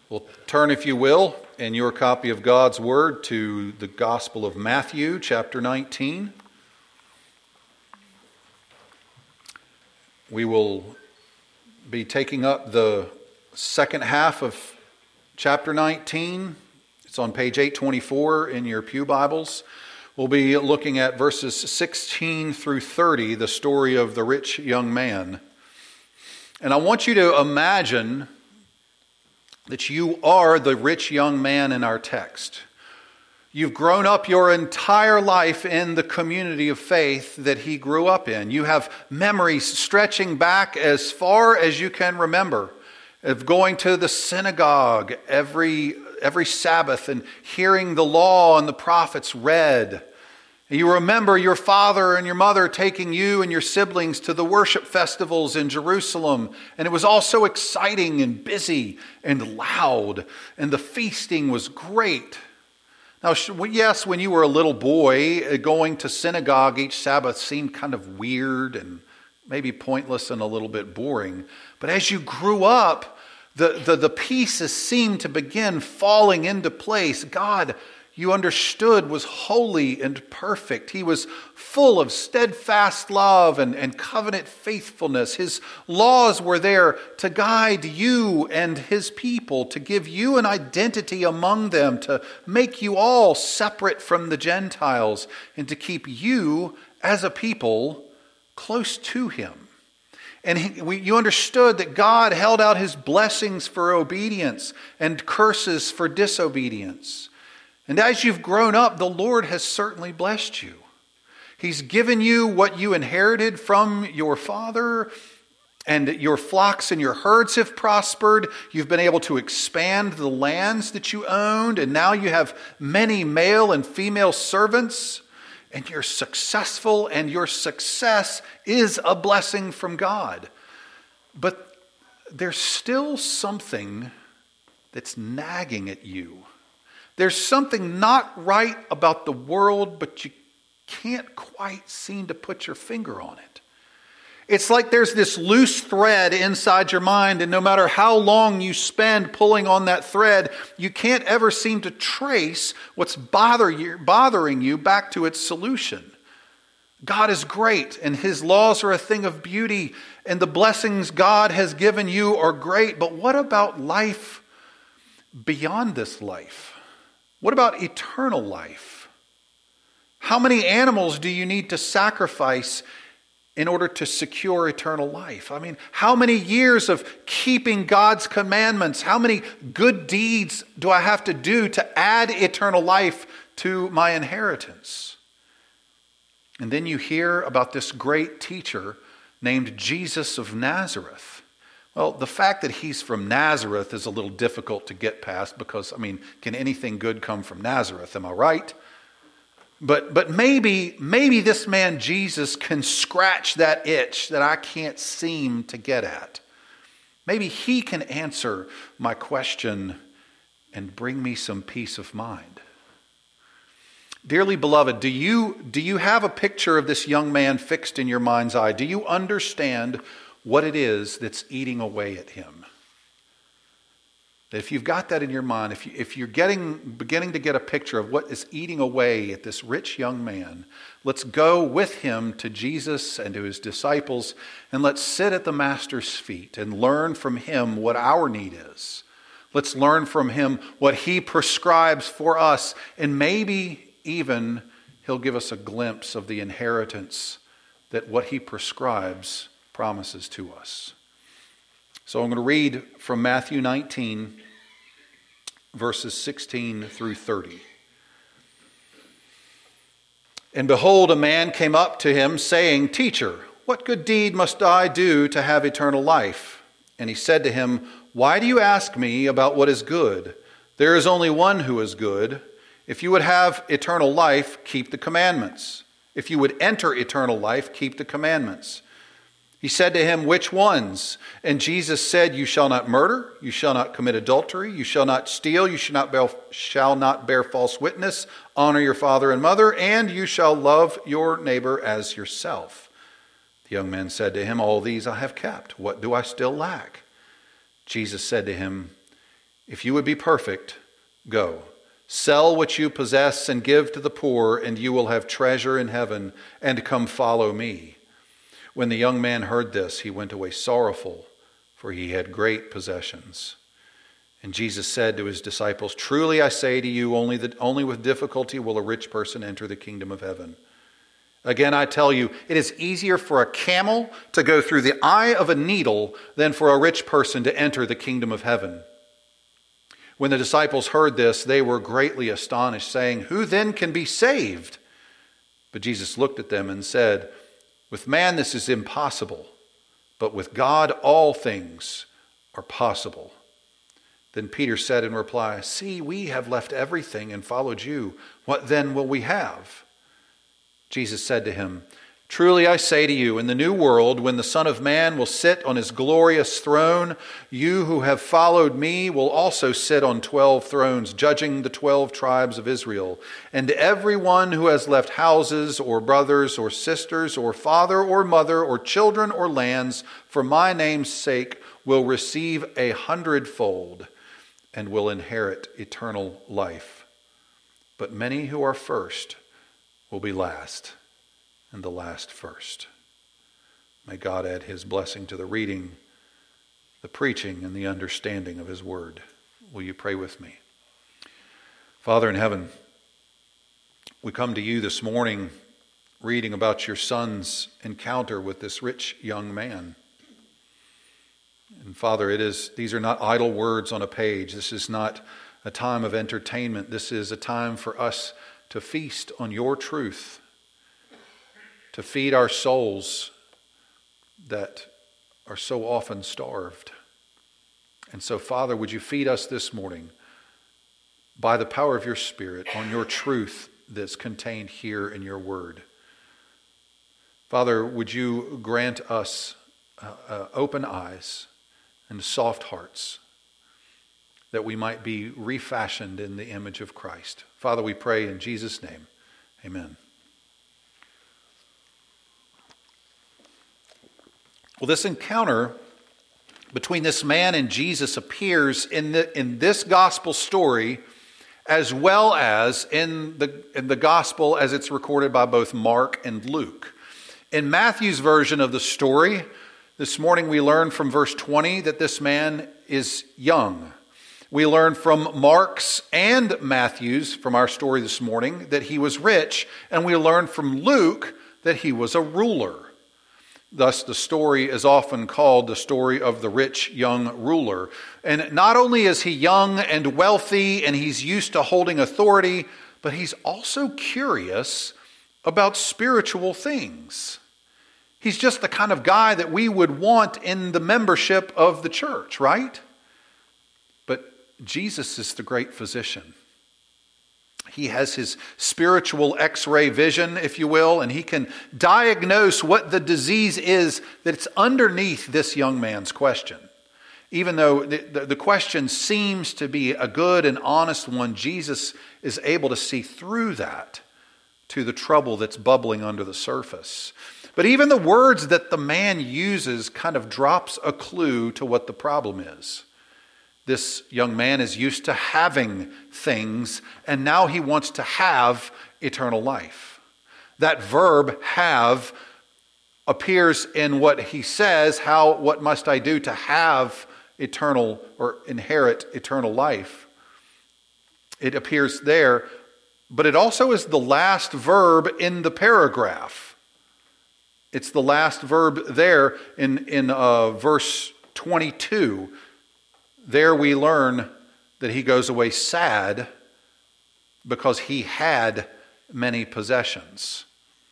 Well, turn, if you will, in your copy of God's Word to the Gospel of Matthew, chapter 19. We will be taking up the second half of chapter 19. It's on page 824 in your pew Bibles. We'll be looking at verses 16 through 30, the story of the rich young man. And I want you to imagine that you are the rich young man in our text. You've grown up your entire life in the community of faith that he grew up in. You have memories stretching back as far as you can remember of going to the synagogue every Sabbath and hearing the law and the prophets read. You remember your father and your mother taking you and your siblings to the worship festivals in Jerusalem. And it was all so exciting and busy and loud. And the feasting was great. Now, yes, when you were a little boy, going to synagogue each Sabbath seemed kind of weird and maybe pointless and a little bit boring. But as you grew up, the pieces seemed to begin falling into place. God, you understood, was holy and perfect. He was full of steadfast love and covenant faithfulness. His laws were there to guide you and his people, to give you an identity among them, to make you all separate from the Gentiles, and to keep you as a people close to him. And you understood that God held out his blessings for obedience and curses for disobedience. And as you've grown up, the Lord has certainly blessed you. He's given you what you inherited from your father, and your flocks and your herds have prospered. You've been able to expand the lands that you owned, and now you have many male and female servants, and you're successful, and your success is a blessing from God. But there's still something that's nagging at you. There's something not right about the world, but you can't quite seem to put your finger on it. It's like there's this loose thread inside your mind, and no matter how long you spend pulling on that thread, you can't ever seem to trace what's bothering you back to its solution. God is great, and his laws are a thing of beauty, and the blessings God has given you are great, but what about life beyond this life? What about eternal life? How many animals do you need to sacrifice in order to secure eternal life? I mean, how many years of keeping God's commandments? How many good deeds do I have to do to add eternal life to my inheritance? And then you hear about this great teacher named Jesus of Nazareth. Well, the fact that he's from Nazareth is a little difficult to get past because, can anything good come from Nazareth? Am I right? But maybe this man Jesus can scratch that itch that I can't seem to get at. Maybe he can answer my question and bring me some peace of mind. Dearly beloved, do you have a picture of this young man fixed in your mind's eye? Do you understand what it is that's eating away at him? If you've got that in your mind, if you're beginning to get a picture of what is eating away at this rich young man, let's go with him to Jesus and to his disciples, and let's sit at the Master's feet and learn from him what our need is. Let's learn from him what he prescribes for us, and maybe even he'll give us a glimpse of the inheritance that what he prescribes promises to us. So I'm going to read from Matthew 19, verses 16 through 30. And behold, a man came up to him, saying, "Teacher, what good deed must I do to have eternal life?" And he said to him, "Why do you ask me about what is good? There is only one who is good. If you would have eternal life, keep the commandments. If you would enter eternal life, keep the commandments." He said to him, "Which ones?" And Jesus said, "You shall not murder, you shall not commit adultery, you shall not steal, you shall not bear false witness, honor your father and mother, and you shall love your neighbor as yourself." The young man said to him, "All these I have kept. What do I still lack?" Jesus said to him, If you would be perfect, go. Sell what you possess and give to the poor, and you will have treasure in heaven, and come follow me." When the young man heard this, he went away sorrowful, for he had great possessions. And Jesus said to his disciples, "Truly I say to you, only with difficulty will a rich person enter the kingdom of heaven. Again, I tell you, it is easier for a camel to go through the eye of a needle than for a rich person to enter the kingdom of heaven." When the disciples heard this, they were greatly astonished, saying, "Who then can be saved?" But Jesus looked at them and said, "With man this is impossible, but with God all things are possible." Then Peter said in reply, "See, we have left everything and followed you. What then will we have?" Jesus said to him, "Truly I say to you, in the new world, when the Son of Man will sit on his glorious throne, you who have followed me will also sit on 12 thrones, judging the 12 tribes of Israel. And everyone who has left houses or brothers or sisters or father or mother or children or lands for my name's sake will receive 100-fold and will inherit eternal life. But many who are first will be last, and the last first." May God add his blessing to the reading, the preaching, and the understanding of his word. Will you pray with me? Father in heaven, we come to you this morning reading about your son's encounter with this rich young man. And Father, these are not idle words on a page. This is not a time of entertainment. This is a time for us to feast on your truth, to feed our souls that are so often starved. And so, Father, would you feed us this morning by the power of your Spirit on your truth that's contained here in your word. Father, would you grant us open eyes and soft hearts, that we might be refashioned in the image of Christ. Father, we pray in Jesus' name. Amen. Well, this encounter between this man and Jesus appears in this gospel story as well as in the gospel as it's recorded by both Mark and Luke. In Matthew's version of the story, this morning we learn from verse 20 that this man is young. We learn from Mark's and Matthew's, from our story this morning, that he was rich, and we learn from Luke that he was a ruler. Thus, the story is often called the story of the rich young ruler. And not only is he young and wealthy and he's used to holding authority, but he's also curious about spiritual things. He's just the kind of guy that we would want in the membership of the church, right? But Jesus is the great physician. He has his spiritual X-ray vision, if you will, and he can diagnose what the disease is that's underneath this young man's question. Even though the question seems to be a good and honest one, Jesus is able to see through that to the trouble that's bubbling under the surface. But even the words that the man uses kind of drops a clue to what the problem is. This young man is used to having things, and now he wants to have eternal life. That verb, have, appears in what he says, what must I do to have eternal or inherit eternal life? It appears there, but it also is the last verb in the paragraph. It's the last verb there in verse 22. There we learn that he goes away sad because he had many possessions.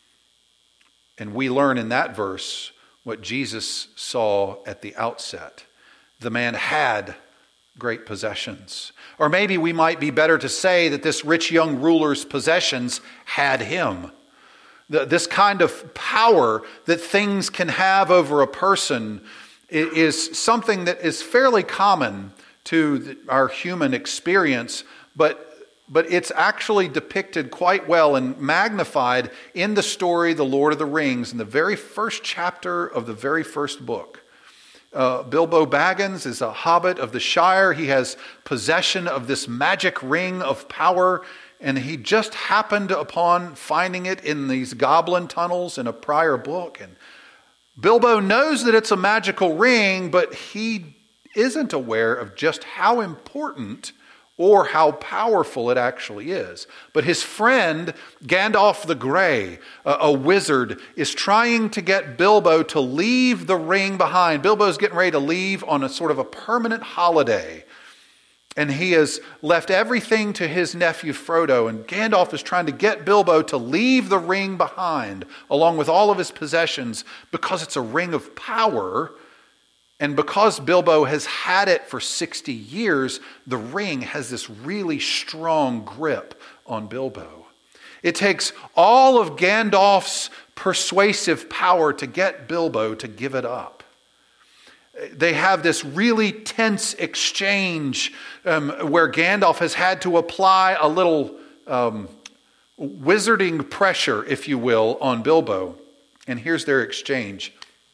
And we learn in that verse what Jesus saw at the outset. The man had great possessions. Or maybe we might be better to say that this rich young ruler's possessions had him. This kind of power that things can have over a person is something that is fairly common to our human experience, but it's actually depicted quite well and magnified in the story The Lord of the Rings in the very first chapter of the very first book. Bilbo Baggins is a hobbit of the Shire. He has possession of this magic ring of power, and he just happened upon finding it in these goblin tunnels in a prior book. And Bilbo knows that it's a magical ring, but he isn't aware of just how important or how powerful it actually is. But his friend, Gandalf the Grey, a wizard, is trying to get Bilbo to leave the ring behind. Bilbo's getting ready to leave on a sort of a permanent holiday. And he has left everything to his nephew Frodo. And Gandalf is trying to get Bilbo to leave the ring behind, along with all of his possessions, because it's a ring of power. And because Bilbo has had it for 60 years, the ring has this really strong grip on Bilbo. It takes all of Gandalf's persuasive power to get Bilbo to give it up. They have this really tense exchange where Gandalf has had to apply a little wizarding pressure, if you will, on Bilbo. And here's their exchange.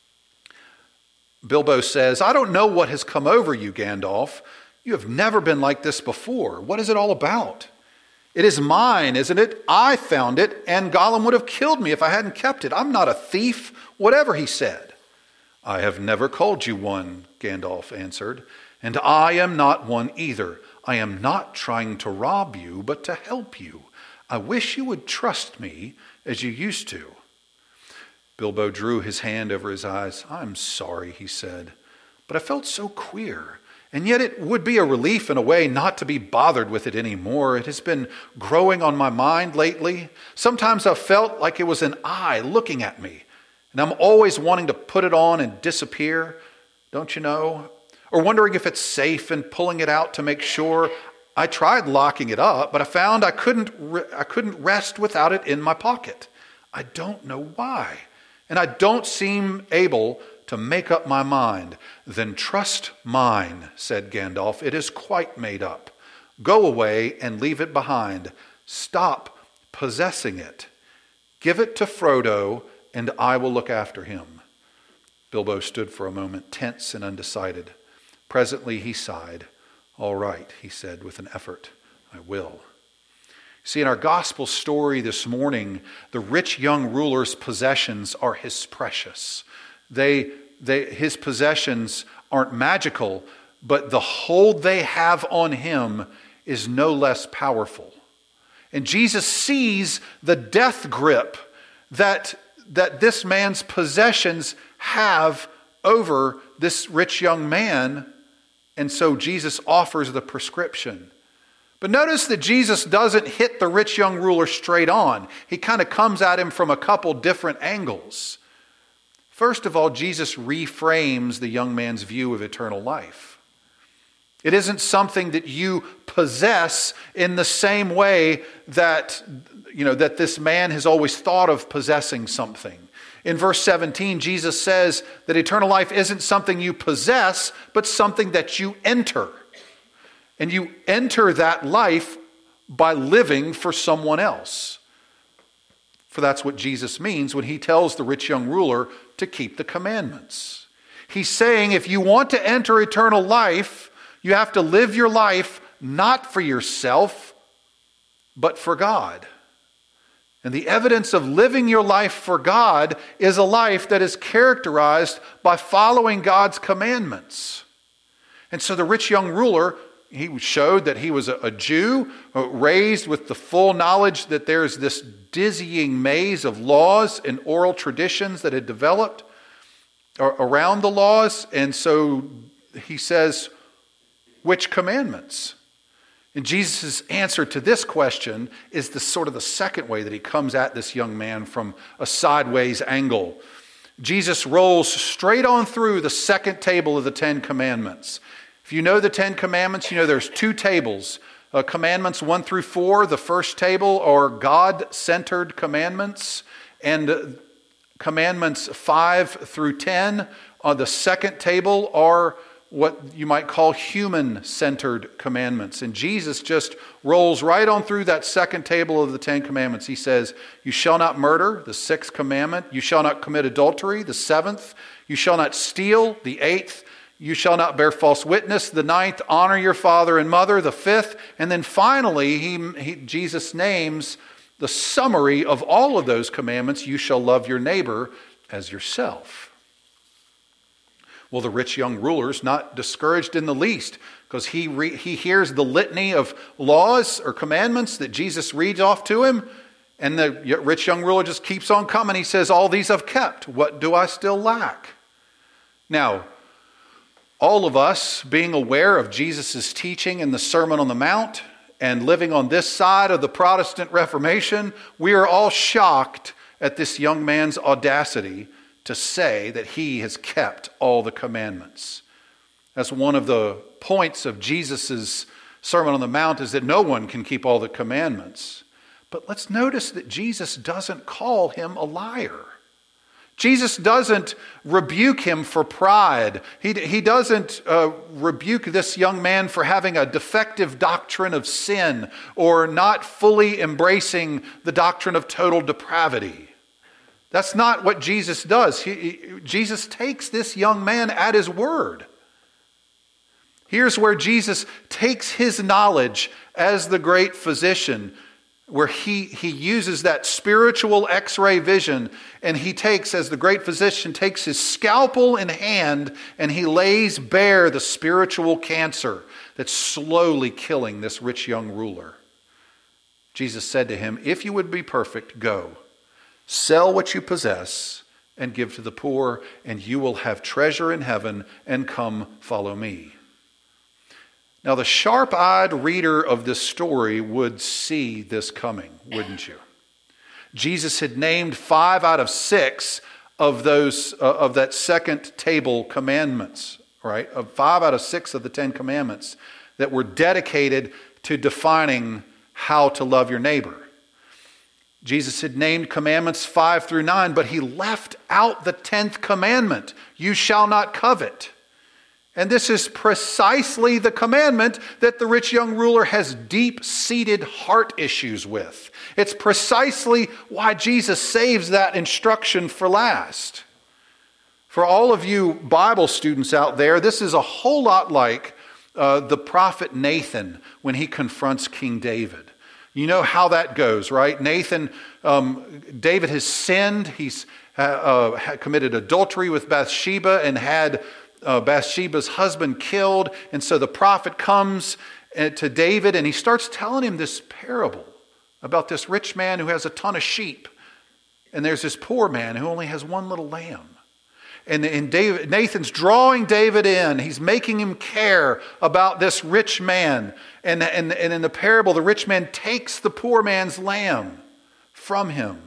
Bilbo says, "I don't know what has come over you, Gandalf. You have never been like this before. What is it all about? It is mine, isn't it? I found it, and Gollum would have killed me if I hadn't kept it. I'm not a thief, whatever he said." "I have never called you one," Gandalf answered, "and I am not one either. I am not trying to rob you, but to help you. I wish you would trust me as you used to." Bilbo drew his hand over his eyes. "I'm sorry," he said, "but I felt so queer. And yet it would be a relief in a way not to be bothered with it anymore. It has been growing on my mind lately. Sometimes I've felt like it was an eye looking at me. And I'm always wanting to put it on and disappear, don't you know? Or wondering if it's safe and pulling it out to make sure. I tried locking it up, but I found I couldn't rest without it in my pocket. I don't know why. And I don't seem able to make up my mind." "Then trust mine," said Gandalf. "It is quite made up. Go away and leave it behind. Stop possessing it. Give it to Frodo, and I will look after him." Bilbo stood for a moment, tense and undecided. Presently he sighed. "All right," he said with an effort. "I will." See, in our gospel story this morning, the rich young ruler's possessions are his precious. His possessions aren't magical, but the hold they have on him is no less powerful. And Jesus sees the death grip that this man's possessions have over this rich young man, and so Jesus offers the prescription. But notice that Jesus doesn't hit the rich young ruler straight on. He kind of comes at him from a couple different angles. First of all, Jesus reframes the young man's view of eternal life. It isn't something that you possess in the same way that this man has always thought of possessing something. In verse 17, Jesus says that eternal life isn't something you possess, but something that you enter. And you enter that life by living for someone else. For that's what Jesus means when he tells the rich young ruler to keep the commandments. He's saying if you want to enter eternal life, you have to live your life not for yourself, but for God. And the evidence of living your life for God is a life that is characterized by following God's commandments. And so the rich young ruler, he showed that he was a Jew, raised with the full knowledge that there's this dizzying maze of laws and oral traditions that had developed around the laws. And so he says, which commandments? And Jesus' answer to this question is the sort of the second way that he comes at this young man from a sideways angle. Jesus rolls straight on through the second table of the Ten Commandments. If you know the Ten Commandments, you know there's two tables. Commandments 1 through 4, the first table are God-centered commandments. And commandments 5 through 10 on the second table are what you might call human-centered commandments. And Jesus just rolls right on through that second table of the Ten Commandments. He says, you shall not murder, the sixth commandment. You shall not commit adultery, the seventh. You shall not steal. The 8th, you shall not bear false witness. The 9th, honor your father and mother. The 5th, and then finally, Jesus names the summary of all of those commandments. You shall love your neighbor as yourself. Well, the rich young ruler's not discouraged in the least, because he hears the litany of laws or commandments that Jesus reads off to him, and the rich young ruler just keeps on coming. He says, all these I've kept. What do I still lack? Now, all of us, being aware of Jesus' teaching in the Sermon on the Mount and living on this side of the Protestant Reformation, we are all shocked at this young man's audacity to say that he has kept all the commandments. That's one of the points of Jesus' Sermon on the Mount, is that no one can keep all the commandments. But let's notice that Jesus doesn't call him a liar. Jesus doesn't rebuke him for pride. He doesn't rebuke this young man for having a defective doctrine of sin or not fully embracing the doctrine of total depravity. That's not what Jesus does. Jesus takes this young man at his word. Here's where Jesus takes his knowledge as the great physician, where he uses that spiritual x-ray vision, and he takes, as the great physician, takes his scalpel in hand and he lays bare the spiritual cancer that's slowly killing this rich young ruler. Jesus said to him, if you would be perfect, go, sell what you possess and give to the poor, and you will have treasure in heaven, and come follow me. Now, the sharp-eyed reader of this story would see this coming, wouldn't you? Jesus had named 5 out of 6 of those of that second table commandments, right? Of 5 out of 6 of the 10 commandments that were dedicated to defining how to love your neighbor. Jesus had named commandments 5 through 9, but he left out the 10th commandment: you shall not covet. And this is precisely the commandment that the rich young ruler has deep-seated heart issues with. It's precisely why Jesus saves that instruction for last. For all of you Bible students out there, this is a whole lot like the prophet Nathan when he confronts King David. You know how that goes, right? David has sinned. He's committed adultery with Bathsheba and had Bathsheba's husband killed. And so the prophet comes to David and he starts telling him this parable about this rich man who has a ton of sheep. And there's this poor man who only has one little lamb. And Nathan's drawing David in. He's making him care about this rich man. And in the parable, the rich man takes the poor man's lamb from him.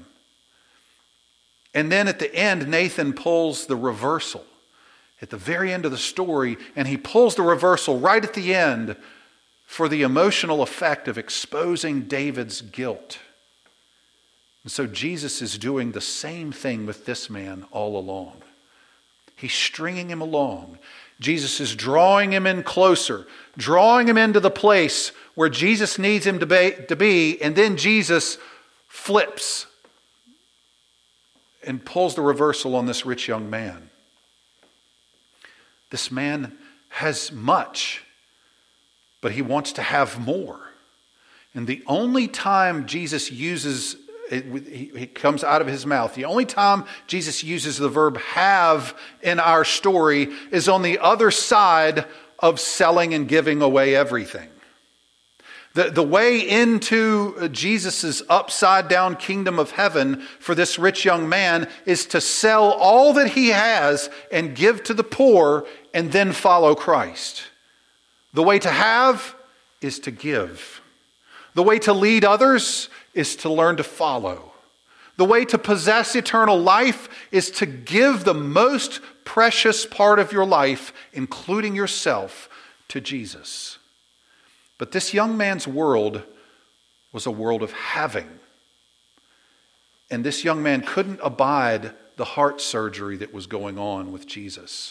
And then at the end, Nathan pulls the reversal at the very end of the story, and he pulls the reversal right at the end for the emotional effect of exposing David's guilt. And so Jesus is doing the same thing with this man all along. He's stringing him along. Jesus is drawing him in closer, drawing him into the place where Jesus needs him to be, and then Jesus flips and pulls the reversal on this rich young man. This man has much, but he wants to have more. And the only time Jesus uses, it comes out of his mouth, the only time Jesus uses the verb have in our story is on the other side of selling and giving away everything. The way into Jesus' upside down kingdom of heaven for this rich young man is to sell all that he has and give to the poor and then follow Christ. The way to have is to give. The way to lead others is to learn to follow. The way to possess eternal life is to give the most precious part of your life, including yourself, to Jesus. But this young man's world was a world of having. And this young man couldn't abide the heart surgery that was going on with Jesus.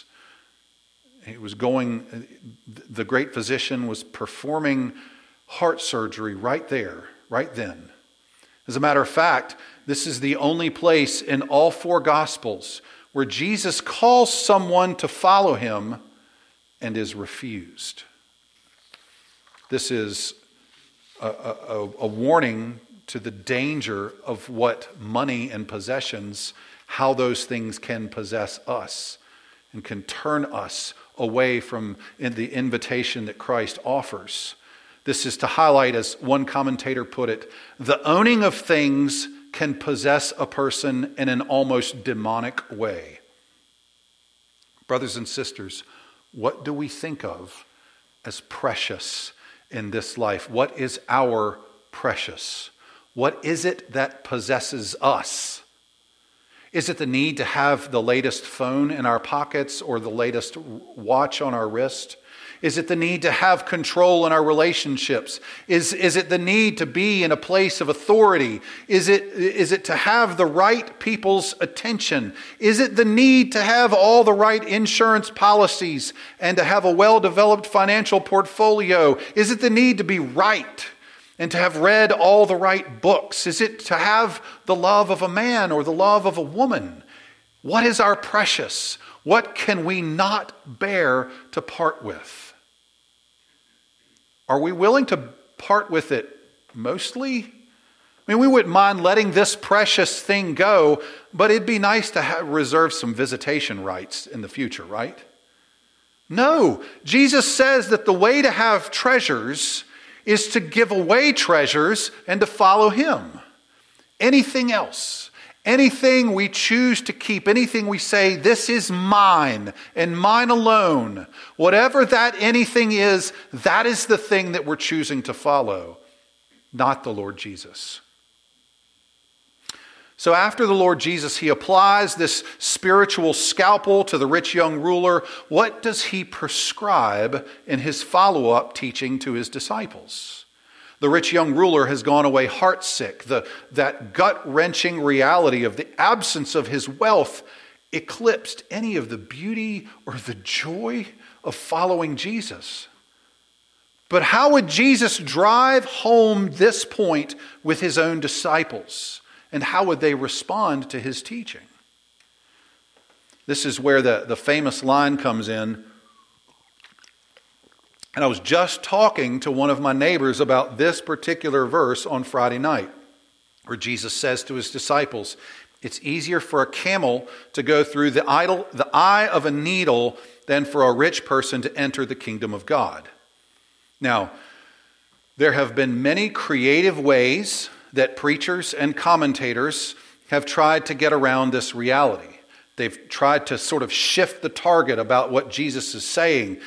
The great physician was performing heart surgery right there, right then. As a matter of fact, this is the only place in all 4 Gospels where Jesus calls someone to follow him and is refused. This is a warning to the danger of what money and possessions, how those things can possess us and can turn us away from the invitation that Christ offers. This is to highlight, as one commentator put it, the owning of things can possess a person in an almost demonic way. Brothers and sisters, what do we think of as precious in this life? What is our precious? What is it that possesses us? Is it the need to have the latest phone in our pockets or the latest watch on our wrist? Is it the need to have control in our relationships? Is it the need to be in a place of authority? Is it to have the right people's attention? Is it the need to have all the right insurance policies and to have a well-developed financial portfolio? Is it the need to be right and to have read all the right books? Is it to have the love of a man or the love of a woman? What is our precious? What can we not bear to part with? Are we willing to part with it mostly? I mean, we wouldn't mind letting this precious thing go, but it'd be nice to reserve some visitation rights in the future, right? No, Jesus says that the way to have treasures is to give away treasures and to follow him. Anything else, anything we choose to keep, anything we say, this is mine and mine alone, whatever that anything is, that is the thing that we're choosing to follow, not the Lord Jesus. So after the Lord Jesus, he applies this spiritual scalpel to the rich young ruler. What does he prescribe in his follow-up teaching to his disciples? The rich young ruler has gone away heartsick. That gut-wrenching reality of the absence of his wealth eclipsed any of the beauty or the joy of following Jesus. But how would Jesus drive home this point with his own disciples? And how would they respond to his teaching? This is where the famous line comes in. And I was just talking to one of my neighbors about this particular verse on Friday night, where Jesus says to his disciples, it's easier for a camel to go through the eye of a needle than for a rich person to enter the kingdom of God. Now, there have been many creative ways that preachers and commentators have tried to get around this reality. They've tried to sort of shift the target about what Jesus is saying.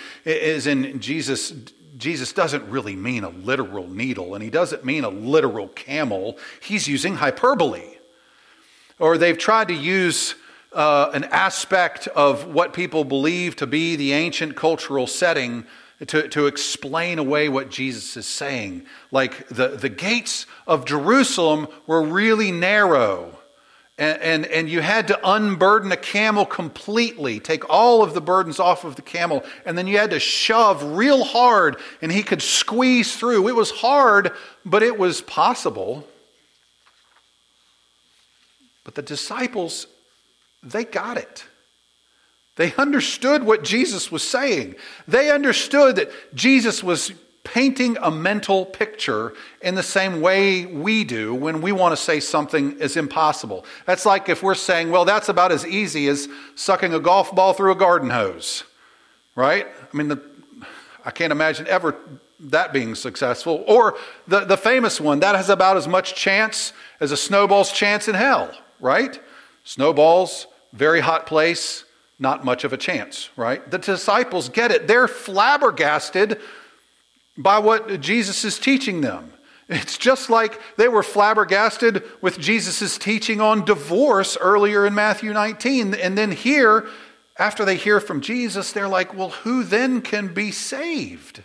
Jesus doesn't really mean a literal needle, and he doesn't mean a literal camel. He's using hyperbole. Or they've tried to use an aspect of what people believe to be the ancient cultural setting to explain away what Jesus is saying. Like the gates of Jerusalem were really narrow. And you had to unburden a camel completely, take all of the burdens off of the camel, and then you had to shove real hard, and he could squeeze through. It was hard, but it was possible. But the disciples, they got it. They understood what Jesus was saying. They understood that Jesus was painting a mental picture in the same way we do when we want to say something is impossible. That's like if we're saying, well, that's about as easy as sucking a golf ball through a garden hose, right? I mean, I can't imagine ever that being successful. Or the famous one, that has about as much chance as a snowball's chance in hell, right? Snowballs, very hot place, not much of a chance, right? The disciples get it. They're flabbergasted by what Jesus is teaching them. It's just like they were flabbergasted with Jesus' teaching on divorce earlier in Matthew 19. And then here, after they hear from Jesus, they're like, well, who then can be saved?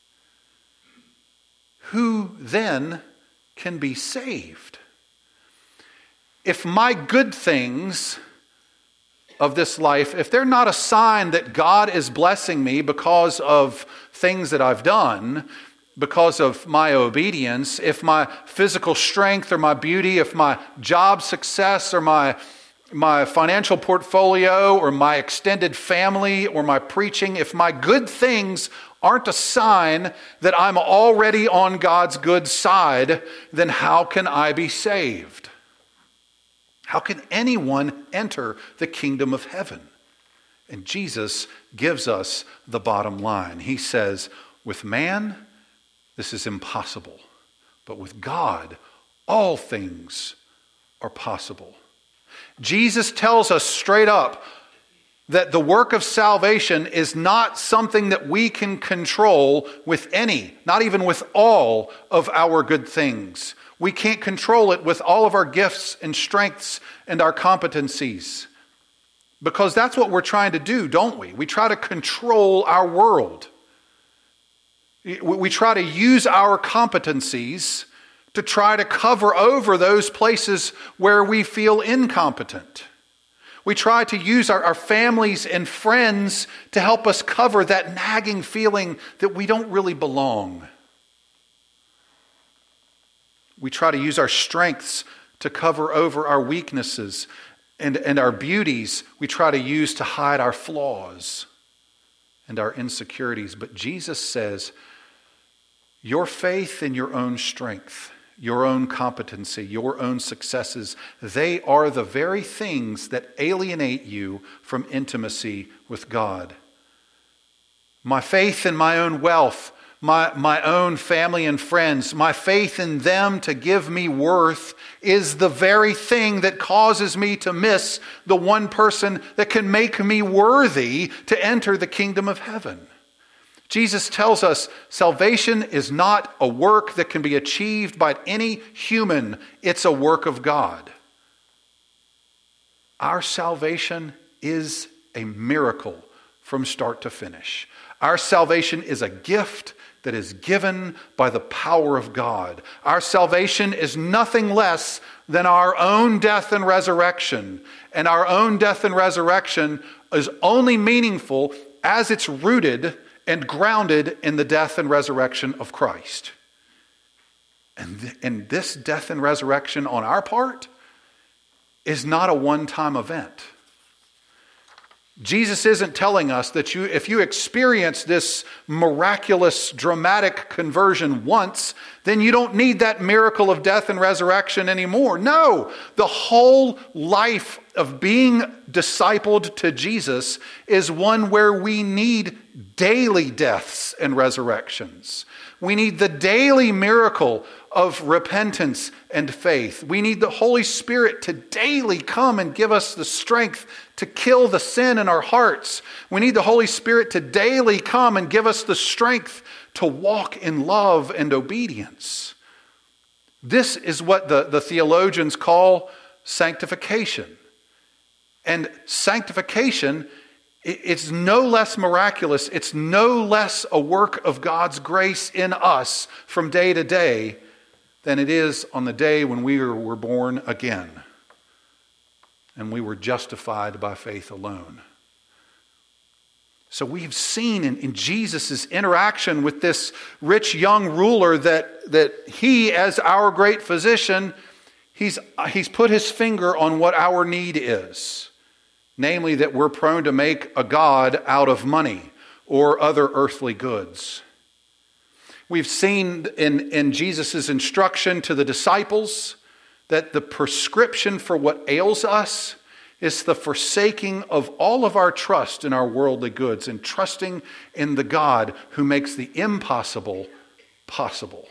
Who then can be saved? If my good things of this life, if they're not a sign that God is blessing me because of things that I've done, because of my obedience, if my physical strength or my beauty, if my job success or my my financial portfolio or my extended family or my preaching, if my good things aren't a sign that I'm already on God's good side, then how can I be saved? How can anyone enter the kingdom of heaven? And Jesus gives us the bottom line. He says, with man, this is impossible. But with God, all things are possible. Jesus tells us straight up that the work of salvation is not something that we can control with any, not even with all of our good things. We can't control it with all of our gifts and strengths and our competencies. Because that's what we're trying to do, don't we? We try to control our world. We try to use our competencies to try to cover over those places where we feel incompetent. We try to use our families and friends to help us cover that nagging feeling that we don't really belong. We try to use our strengths to cover over our weaknesses, and our beauties we try to use to hide our flaws and our insecurities. But Jesus says, your faith in your own strength, your own competency, your own successes, they are the very things that alienate you from intimacy with God. My faith in my own wealth, my own family and friends, my faith in them to give me worth is the very thing that causes me to miss the one person that can make me worthy to enter the kingdom of heaven. Jesus tells us salvation is not a work that can be achieved by any human. It's a work of God. Our salvation is a miracle from start to finish. Our salvation is a gift that is given by the power of God. Our salvation is nothing less than our own death and resurrection. And our own death and resurrection is only meaningful as it's rooted and grounded in the death and resurrection of Christ. And this death and resurrection on our part is not a one-time event. Jesus isn't telling us that if you experience this miraculous, dramatic conversion once, then you don't need that miracle of death and resurrection anymore. No, the whole life of being discipled to Jesus is one where we need daily deaths and resurrections. We need the daily miracle of repentance and faith. We need the Holy Spirit to daily come and give us the strength to kill the sin in our hearts. We need the Holy Spirit to daily come and give us the strength to walk in love and obedience. This is what the theologians call sanctification. And sanctification, it's no less miraculous. It's no less a work of God's grace in us from day to day than it is on the day when we were born again and we were justified by faith alone. So we've seen in Jesus' interaction with this rich young ruler that he, as our great physician, he's put his finger on what our need is. Namely, that we're prone to make a god out of money or other earthly goods. We've seen in Jesus' instruction to the disciples that the prescription for what ails us is the forsaking of all of our trust in our worldly goods and trusting in the God who makes the impossible possible.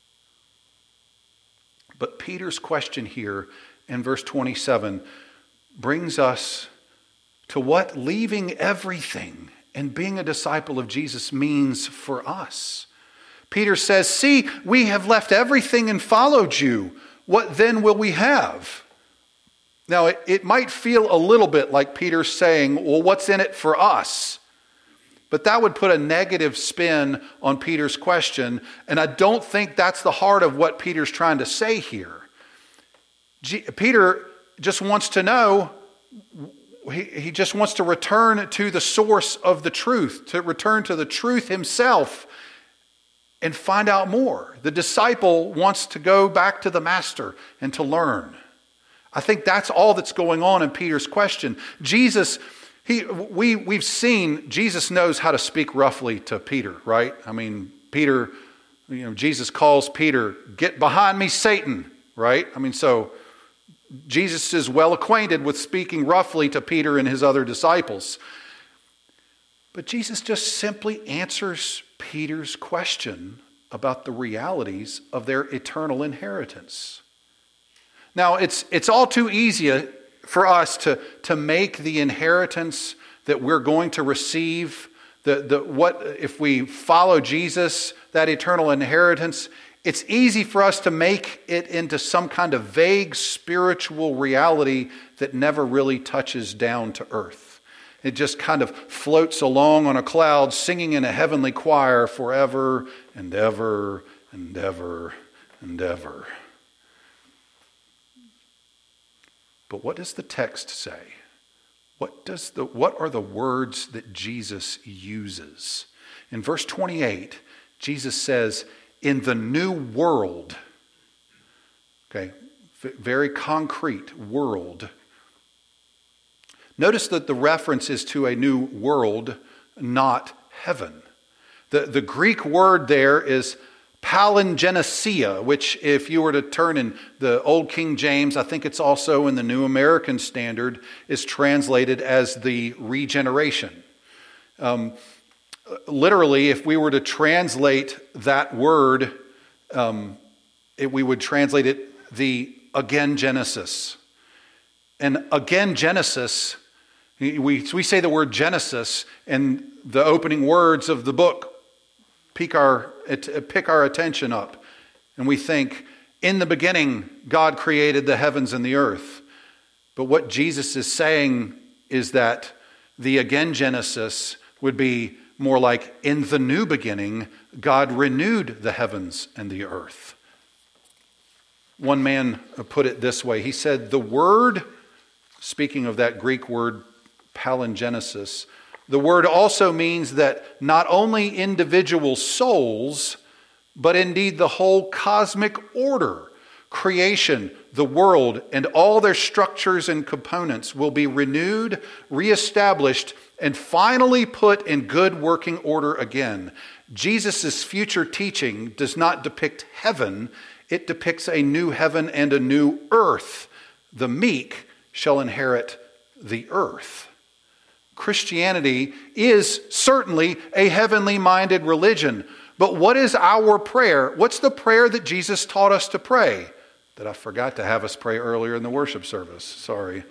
But Peter's question here in verse 27 brings us to what leaving everything and being a disciple of Jesus means for us. Peter says, see, we have left everything and followed you. What then will we have? Now, it might feel a little bit like Peter saying, well, what's in it for us? But that would put a negative spin on Peter's question, and I don't think that's the heart of what Peter's trying to say here. Peter just wants to know, he just wants to return to the source of the truth, to return to the truth himself and find out more. The disciple wants to go back to the master and to learn. I think that's all that's going on in Peter's question. We've seen Jesus knows how to speak roughly to Peter, right? I mean, Peter, Jesus calls Peter, "Get behind me, Satan," right? I mean, so Jesus is well acquainted with speaking roughly to Peter and his other disciples. But Jesus just simply answers Peter's question about the realities of their eternal inheritance. Now, it's all too easy for us to make the inheritance that we're going to receive, what if we follow Jesus, that eternal inheritance, it's easy for us to make it into some kind of vague spiritual reality that never really touches down to earth. It just kind of floats along on a cloud, singing in a heavenly choir forever and ever and ever and ever. But what does the text say? What are the words that Jesus uses? In verse 28, Jesus says, "In the new world," okay, very concrete world. Notice that the reference is to a new world, not heaven. The Greek word there is palingenesia, which if you were to turn in the Old King James, I think it's also in the New American Standard, is translated as the regeneration. Literally, if we were to translate that word, we would translate it the again Genesis. And again Genesis, we say the word Genesis, and the opening words of the book pick our attention up. And we think, in the beginning, God created the heavens and the earth. But what Jesus is saying is that the again Genesis would be more like, in the new beginning, God renewed the heavens and the earth. One man put it this way. He said, the word, speaking of that Greek word palingenesis, the word also means that not only individual souls, but indeed the whole cosmic order, creation, the world, and all their structures and components will be renewed, reestablished, and finally put in good working order again. Jesus' future teaching does not depict heaven, it depicts a new heaven and a new earth. The meek shall inherit the earth. Christianity is certainly a heavenly minded religion. But what is our prayer? What's the prayer that Jesus taught us to pray? That I forgot to have us pray earlier in the worship service. Sorry.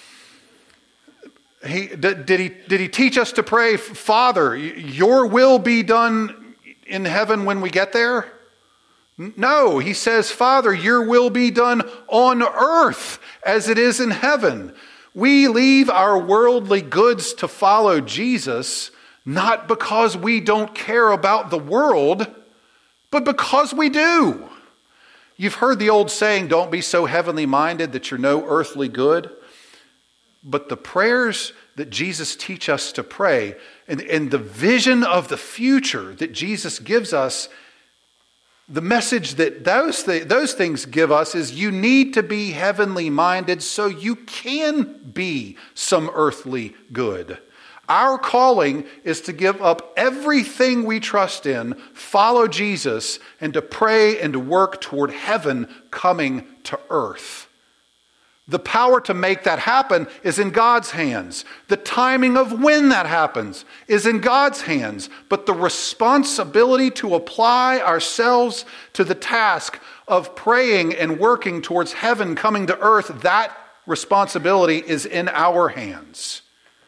Did he teach us to pray, Father, your will be done in heaven when we get there? No, he says, Father, your will be done on earth as it is in heaven. We leave our worldly goods to follow Jesus, not because we don't care about the world, but because we do. You've heard the old saying, don't be so heavenly minded that you're no earthly good. But the prayers that Jesus teaches us to pray and the vision of the future that Jesus gives us, the message that those things give us is you need to be heavenly minded so you can be some earthly good. Our calling is to give up everything we trust in, follow Jesus, and to pray and to work toward heaven coming to earth. The power to make that happen is in God's hands. The timing of when that happens is in God's hands. But the responsibility to apply ourselves to the task of praying and working towards heaven coming to earth, that responsibility is in our hands.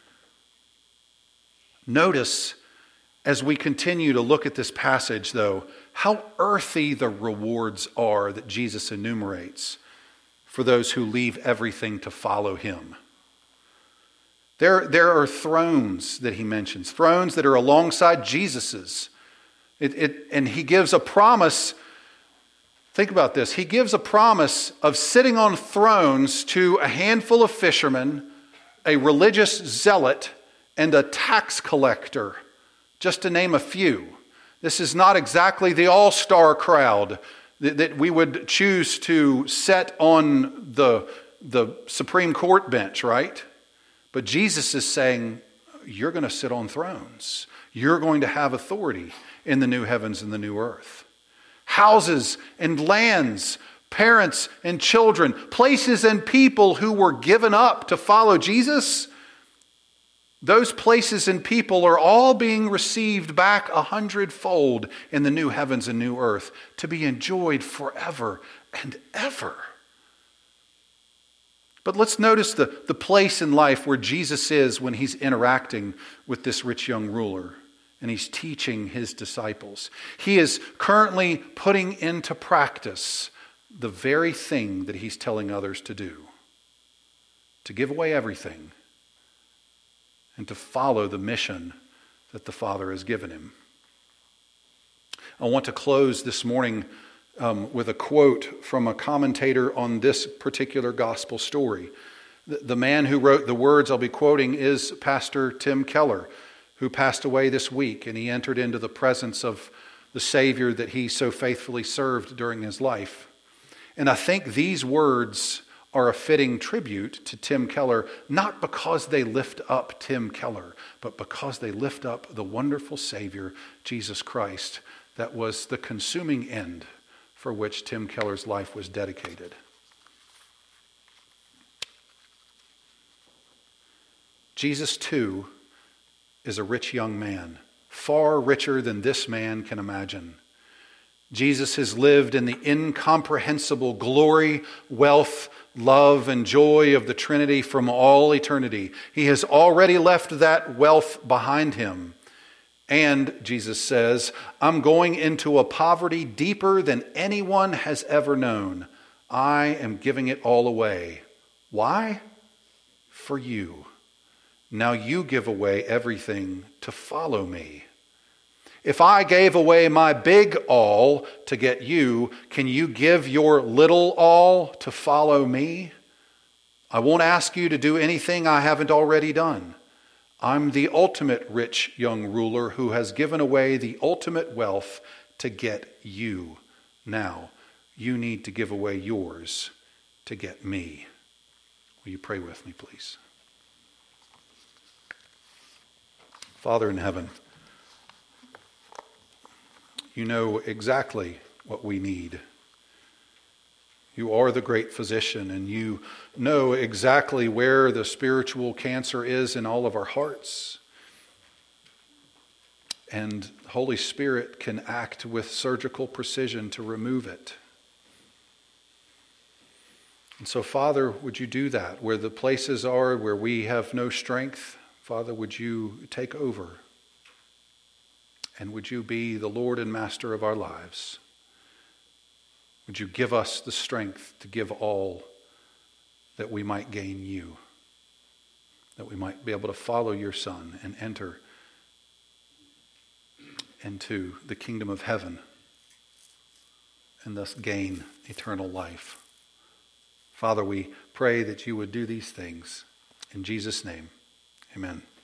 Notice, as we continue to look at this passage, though, how earthy the rewards are that Jesus enumerates for those who leave everything to follow him. There are thrones that he mentions, thrones that are alongside Jesus's. And he gives a promise. Think about this. He gives a promise of sitting on thrones to a handful of fishermen, a religious zealot, and a tax collector, just to name a few. This is not exactly the all-star crowd that we would choose to set on the the Supreme Court bench, right? But Jesus is saying, you're going to sit on thrones. You're going to have authority in the new heavens and the new earth. Houses and lands, parents and children, places and people who were given up to follow Jesus, those places and people are all being received back 100-fold in the new heavens and new earth to be enjoyed forever and ever. But let's notice the place in life where Jesus is when he's interacting with this rich young ruler and he's teaching his disciples. He is currently putting into practice the very thing that he's telling others to do, to give away everything and to follow the mission that the Father has given him. I want to close this morning with a quote from a commentator on this particular gospel story. The man who wrote the words I'll be quoting is Pastor Tim Keller, who passed away this week, and he entered into the presence of the Savior that he so faithfully served during his life. And I think these words are a fitting tribute to Tim Keller, not because they lift up Tim Keller, but because they lift up the wonderful Savior, Jesus Christ, that was the consuming end for which Tim Keller's life was dedicated. Jesus, too, is a rich young man, far richer than this man can imagine. Jesus has lived in the incomprehensible glory, wealth, love, and joy of the Trinity from all eternity. He has already left that wealth behind him. And, Jesus says, I'm going into a poverty deeper than anyone has ever known. I am giving it all away. Why? For you. Now you give away everything to follow me. If I gave away my big all to get you, can you give your little all to follow me? I won't ask you to do anything I haven't already done. I'm the ultimate rich young ruler who has given away the ultimate wealth to get you. Now, you need to give away yours to get me. Will you pray with me, please? Father in heaven, you know exactly what we need. You are the great physician, and you know exactly where the spiritual cancer is in all of our hearts. And Holy Spirit can act with surgical precision to remove it. And so, Father, would you do that? Where the places are where we have no strength, Father, would you take over? And would you be the Lord and Master of our lives? Would you give us the strength to give all that we might gain you, that we might be able to follow your Son and enter into the kingdom of heaven and thus gain eternal life. Father, we pray that you would do these things. In Jesus' name, amen.